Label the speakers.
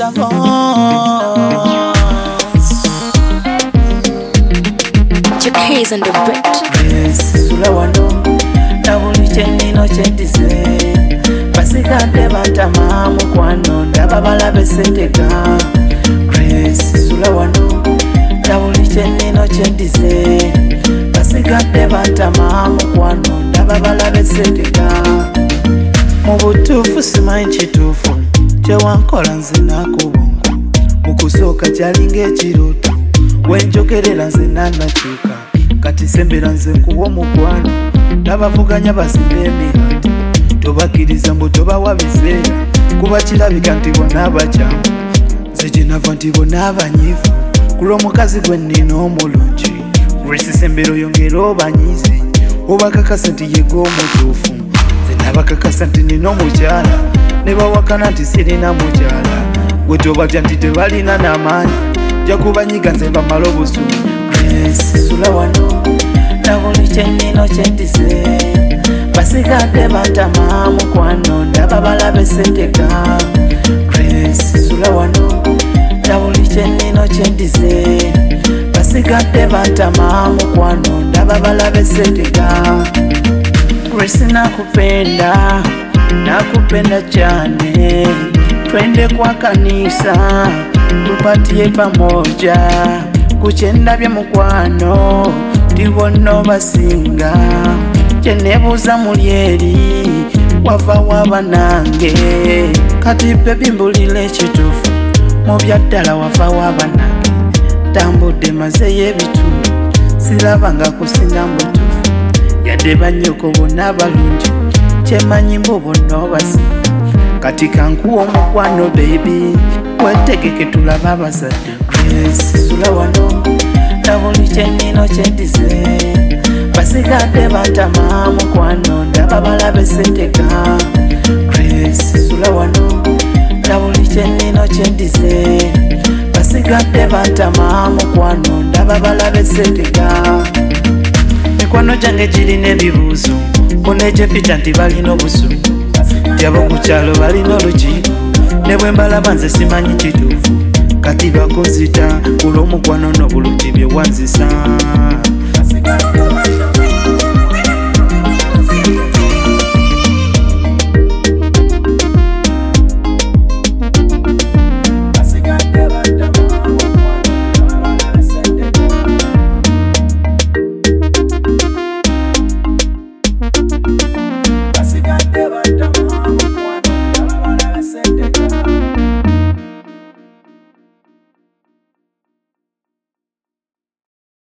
Speaker 1: Keys on the beat.
Speaker 2: Grace Sulawano nabuli chenino chendize basikadde bantama mukwano ndaba balabe senteka. Grace Sulawano nabuli chenino chendize basikadde bantama mukwano ndaba balabe senteka. Mu butuufu simanyi kituufu kyewankola nze nakubongo mukusooka kyalinga ekirooto wenjogerera nze nanakyuka kati sembera nze nkuwa omukwano n'abavuganya bazimba emihati tobakiriza mbu tobawa biseera kuba kirabika nti bonna abakyamu nze gyenava nti bonna abanyiivu ku lw'omukazi gwe nnina omulungi. Grace sembero yongera obanyiize obakakasa nti yega omutuufu nze nabakakasa nti nina omukyala ne bawakana nti sirina mukyala gwe tobatya nti tebalina n'amaanyi jakubanyiga nze mbamala obusuulu. Grace Sulawano nabuli kyenino kyendize basigadde bantama mukwano ndaba balabe senteka. Grace Sulawano nabuli kyenino kyendize basigadde bantama mukwano ndaba balabe senteka. Grace nakupenda nakupenda cyane twende kwa kanisa tupatie pamoja kuchendabye mukwano ndibono basinga kyenebuuza mulyeri wava wabanange kati bebi mbulira ekituufu mu byaddala wava wabanange tambudde mazeyo ebitundu sirabanga kusinga mbutuufu yadde banyoko bonna abalungi kyemanyi mbu bonna obasinga kati kankuwa omukwano baby wetegeke tulaba abazadde. Grace Sulawano nabuli kyenino kyendize basigadde bantama mukwano ndaba balabe senteka. Grace Sulawano nabuli kyenino kyendize basigadde bantama mukwano ndaba balabe senteka. Mikwano gyange girina ebibuuzo kunejepita nti balina obusungu jabo ku kyalo balina olukiiko ne bwe mbalaba nze simanyi kituufu kati bakozita olw'omukwano n'obulungi bye wanzisa.